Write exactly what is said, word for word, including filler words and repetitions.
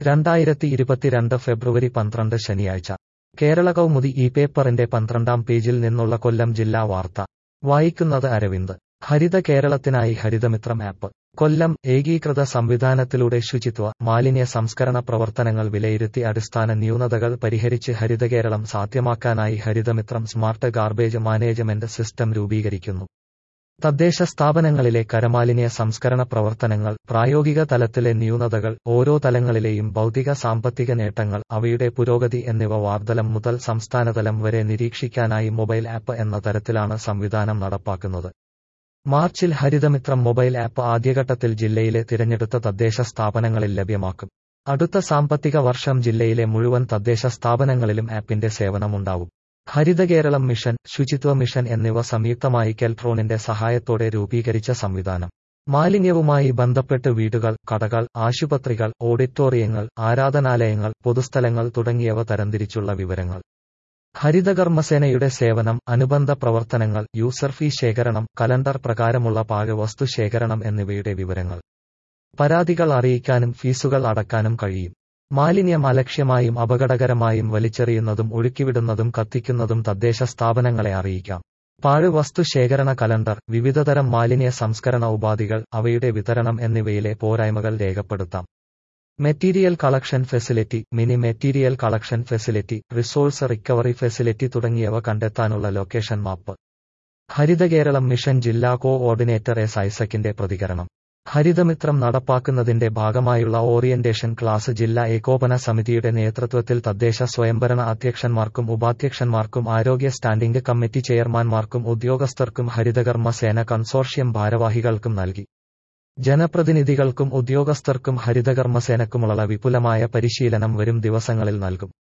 രണ്ടായിരത്തി ഇരുപത്തിരണ്ട് ഫെബ്രുവരി പന്ത്രണ്ട് ശനിയാഴ്ച കേരള കൗമുദി ഈ പേപ്പറിന്റെ പന്ത്രണ്ടാം പേജിൽ നിന്നുള്ള കൊല്ലം ജില്ലാ വാർത്ത വായിക്കുന്നത് അരവിന്ദ്. ഹരിത കേരളത്തിനായി ഹരിതമിത്രം ആപ്പ്. കൊല്ലം ഏകീകൃത സംവിധാനത്തിലൂടെ ശുചിത്വ, മാലിന്യ സംസ്കരണ പ്രവർത്തനങ്ങൾ വിലയിരുത്തി അടിസ്ഥാന ന്യൂനതകൾ പരിഹരിച്ച് ഹരിതകേരളം സാധ്യമാക്കാനായി Harithamithram smart garbage management system രൂപീകരിക്കുന്നു. തദ്ദേശ സ്ഥാപനങ്ങളിലെ കരമാലിന്യ സംസ്കരണ പ്രവർത്തനങ്ങൾ, പ്രായോഗിക തലത്തിലെ ന്യൂനതകൾ, ഓരോ തലങ്ങളിലെയും ഭൗതിക സാമ്പത്തിക നേട്ടങ്ങൾ, അവയുടെ പുരോഗതി എന്നിവ വാർഡ്തലം മുതൽ സംസ്ഥാനതലം വരെ നിരീക്ഷിക്കാനായി മൊബൈൽ ആപ്പ് എന്ന തരത്തിലാണ് സംവിധാനം നടപ്പാക്കുന്നത്. മാർച്ചിൽ ഹരിതമിത്രം മൊബൈൽ ആപ്പ് ആദ്യഘട്ടത്തിൽ ജില്ലയിലെ തിരഞ്ഞെടുത്ത തദ്ദേശ സ്ഥാപനങ്ങളിൽ ലഭ്യമാക്കും. അടുത്ത സാമ്പത്തിക വർഷം ജില്ലയിലെ മുഴുവൻ തദ്ദേശ സ്ഥാപനങ്ങളിലും ആപ്പിന്റെ സേവനമുണ്ടാവും. ഹരിതകേരളം മിഷൻ, ശുചിത്വ മിഷൻ എന്നിവ സംയുക്തമായി കെൽട്രോണിന്റെ സഹായത്തോടെ രൂപീകരിച്ച സംവിധാനം. മാലിന്യവുമായി ബന്ധപ്പെട്ട് വീടുകൾ, കടകൾ, ആശുപത്രികൾ, ഓഡിറ്റോറിയങ്ങൾ, ആരാധനാലയങ്ങൾ, പൊതുസ്ഥലങ്ങൾ തുടങ്ങിയവ തരംതിരിച്ചുള്ള വിവരങ്ങൾ. ഹരിതകർമ്മസേനയുടെ സേവനം, അനുബന്ധ പ്രവർത്തനങ്ങൾ, യൂസർ ഫീ ശേഖരണം, കലണ്ടർ പ്രകാരമുള്ള പാഴ്വസ്തു ശേഖരണം എന്നിവയുടെ വിവരങ്ങൾ. പരാതികൾ അറിയിക്കാനും ഫീസുകൾ അടക്കാനും കഴിയും. മാലിന്യം അലക്ഷ്യമായും അപകടകരമായും വലിച്ചെറിയുന്നതും ഒഴുക്കിവിടുന്നതും കത്തിക്കുന്നതും തദ്ദേശ സ്ഥാപനങ്ങളെ അറിയിക്കാം. പാഴ്വസ്തു ശേഖരണ കലണ്ടർ, വിവിധതരം മാലിന്യ സംസ്കരണ ഉപാധികൾ, അവയുടെ വിതരണം എന്നിവയിലെ പോരായ്മകൾ രേഖപ്പെടുത്താം. Material collection facility, mini material collection facility, resource recovery facility തുടങ്ങിയവ കണ്ടെത്താനുള്ള ലൊക്കേഷൻ മാപ്പ്. ഹരിതകേരളം മിഷൻ ജില്ലാ കോ-ഓർഡിനേറ്റർ എസ് ഐസക്കിന്റെ പ്രതികരണം. ഹരിതമിത്രം നടപ്പാക്കുന്നതിന്റെ ഭാഗമായുള്ള ഓറിയന്റേഷൻ ക്ലാസ് ജില്ലാ ഏകോപന സമിതിയുടെ നേതൃത്വത്തിൽ തദ്ദേശ സ്വയംഭരണ അധ്യക്ഷന്മാർക്കും ഉപാധ്യക്ഷന്മാർക്കും ആരോഗ്യ സ്റ്റാൻഡിംഗ് കമ്മിറ്റി ചെയർമാൻമാർക്കും ഉദ്യോഗസ്ഥർക്കും ഹരിതകർമ്മ സേന കൺസോർഷ്യം ഭാരവാഹികൾക്കും നൽകി. ജനപ്രതിനിധികൾക്കും ഉദ്യോഗസ്ഥർക്കും ഹരിതകർമ്മസേനക്കുമുള്ള വിപുലമായ പരിശീലനം വരും ദിവസങ്ങളിൽ നൽകും.